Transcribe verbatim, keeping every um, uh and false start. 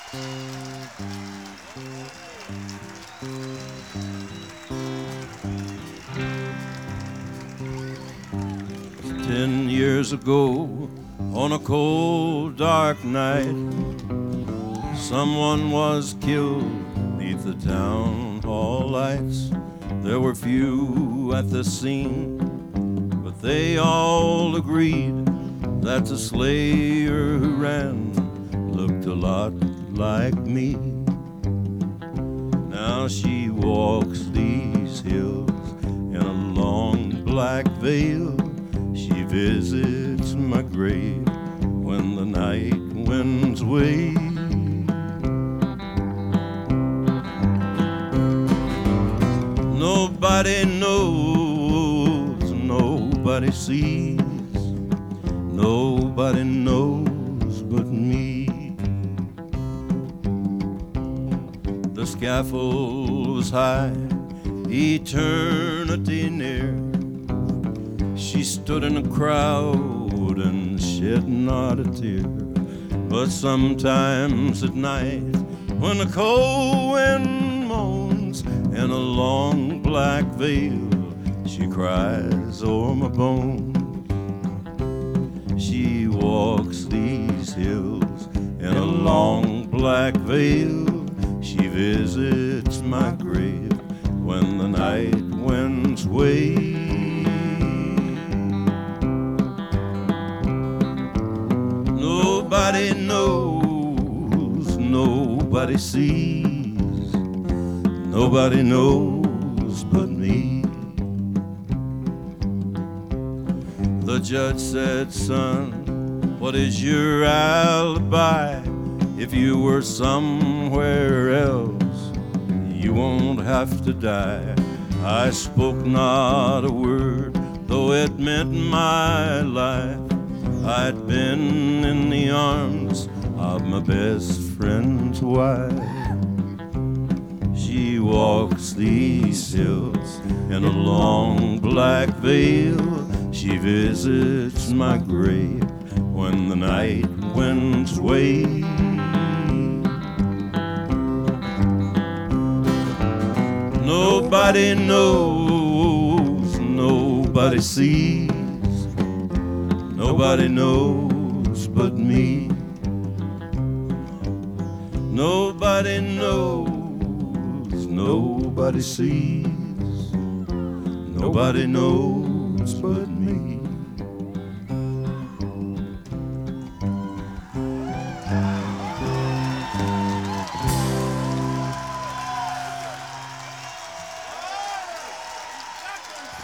Ten years ago, on a cold, dark night, someone was killed beneath the town hall lights. There were few at the scene, but they all agreed that the slayer who ran looked a lot like me. Now she walks these hills in a long black veil. She visits my grave when the night winds wave. Nobody knows, nobody sees, nobody knows but me. The scaffold was high, eternity near. She stood in a crowd and shed not a tear. But sometimes at night, when the cold wind moans in a long black veil, she cries o'er my bones. She walks these hills in a long black veil. She visits my grave when the night winds wave. Nobody knows, nobody sees, nobody knows but me. The judge said, son, what is your alibi? If you were somewhere else, you won't have to die. I spoke not a word, though it meant my life. I'd been in the arms of my best friend's wife. She walks these hills in a long black veil. She visits my grave when the night winds wave. Nobody knows, nobody sees, nobody knows but me. Nobody knows, nobody sees, nobody knows but me.